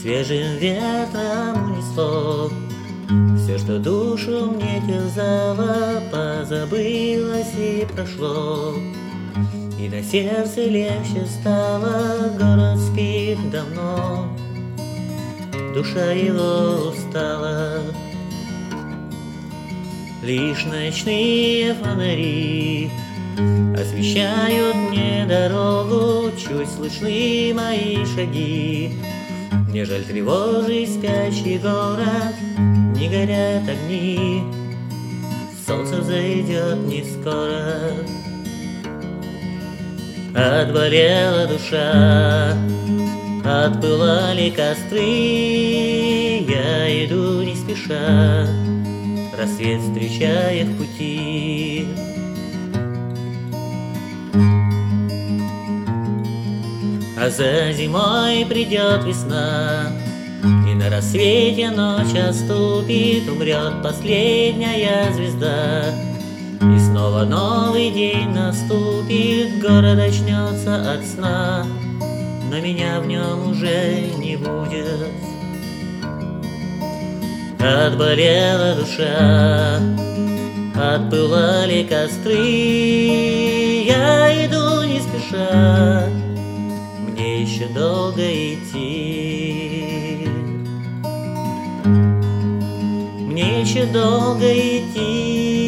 Свежим ветром унесло все, что душу мне терзало, позабылось и прошло. И на сердце легче стало, город спит давно, душа его устала. Лишь ночные фонари освещают мне дорогу, чуть слышны мои шаги. Мне жаль тревожить спящий город, не горят огни, солнце взойдет не скоро. Отболела душа, отпылали костры, я иду не спеша, рассвет встречая в пути. А за зимой придет весна, и на рассвете ночь отступит, умрет последняя звезда. И снова новый день наступит, город очнется от сна, но меня в нем уже не будет. Отболела душа, отпылали костры, я иду не спеша, мне еще долго идти, мне еще долго идти.